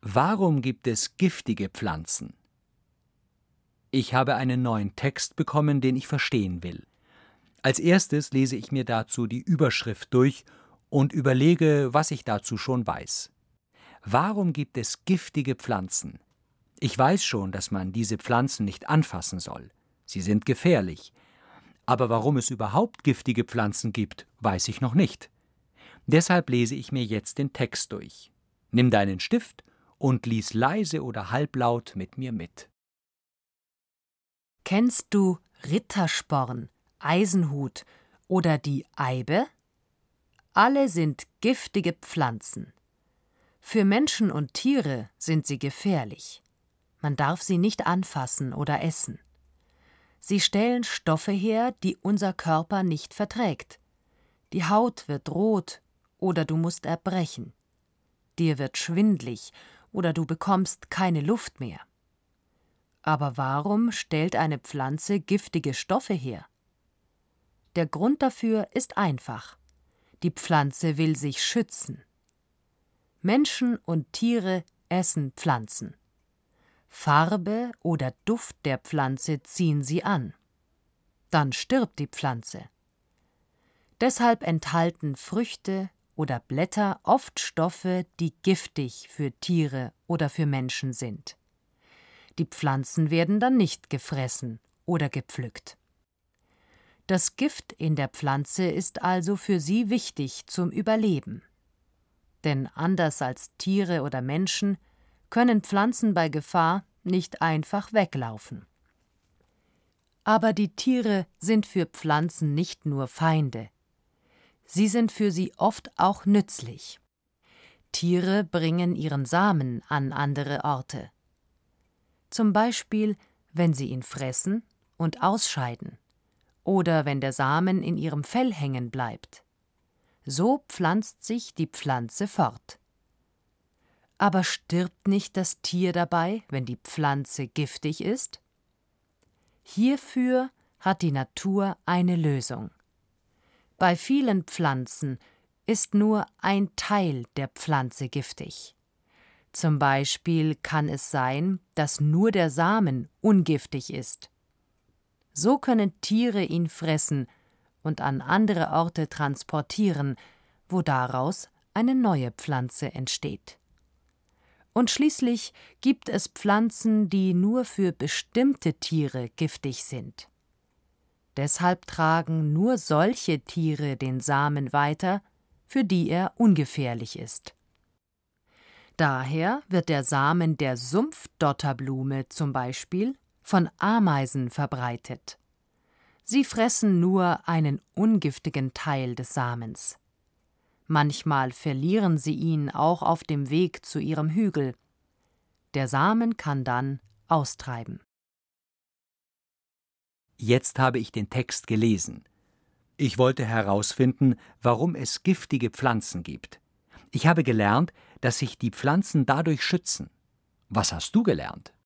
Warum gibt es giftige Pflanzen? Ich habe einen neuen Text bekommen, den ich verstehen will. Als erstes lese ich mir dazu die Überschrift durch und überlege, was ich dazu schon weiß. Warum gibt es giftige Pflanzen? Ich weiß schon, dass man diese Pflanzen nicht anfassen soll. Sie sind gefährlich. Aber warum es überhaupt giftige Pflanzen gibt, weiß ich noch nicht. Deshalb lese ich mir jetzt den Text durch. Nimm deinen Stift und lies leise oder halblaut mit mir mit. Kennst du Rittersporn, Eisenhut oder die Eibe? Alle sind giftige Pflanzen. Für Menschen und Tiere sind sie gefährlich. Man darf sie nicht anfassen oder essen. Sie stellen Stoffe her, die unser Körper nicht verträgt. Die Haut wird rot oder du musst erbrechen. Dir wird schwindlig oder du bekommst keine Luft mehr. Aber warum stellt eine Pflanze giftige Stoffe her? Der Grund dafür ist einfach. Die Pflanze will sich schützen. Menschen und Tiere essen Pflanzen. Farbe oder Duft der Pflanze ziehen sie an. Dann stirbt die Pflanze. Deshalb enthalten Früchte oder Blätter oft Stoffe, die giftig für Tiere oder für Menschen sind. Die Pflanzen werden dann nicht gefressen oder gepflückt. Das Gift in der Pflanze ist also für sie wichtig zum Überleben. Denn anders als Tiere oder Menschen können Pflanzen bei Gefahr nicht einfach weglaufen. Aber die Tiere sind für Pflanzen nicht nur Feinde. Sie sind für sie oft auch nützlich. Tiere bringen ihren Samen an andere Orte. Zum Beispiel, wenn sie ihn fressen und ausscheiden oder wenn der Samen in ihrem Fell hängen bleibt. So pflanzt sich die Pflanze fort. Aber stirbt nicht das Tier dabei, wenn die Pflanze giftig ist? Hierfür hat die Natur eine Lösung. Bei vielen Pflanzen ist nur ein Teil der Pflanze giftig. Zum Beispiel kann es sein, dass nur der Samen ungiftig ist. So können Tiere ihn fressen und an andere Orte transportieren, wo daraus eine neue Pflanze entsteht. Und schließlich gibt es Pflanzen, die nur für bestimmte Tiere giftig sind. Deshalb tragen nur solche Tiere den Samen weiter, für die er ungefährlich ist. Daher wird der Samen der Sumpfdotterblume zum Beispiel von Ameisen verbreitet. Sie fressen nur einen ungiftigen Teil des Samens. Manchmal verlieren sie ihn auch auf dem Weg zu ihrem Hügel. Der Samen kann dann austreiben. Jetzt habe ich den Text gelesen. Ich wollte herausfinden, warum es giftige Pflanzen gibt. Ich habe gelernt, dass sich die Pflanzen dadurch schützen. Was hast du gelernt?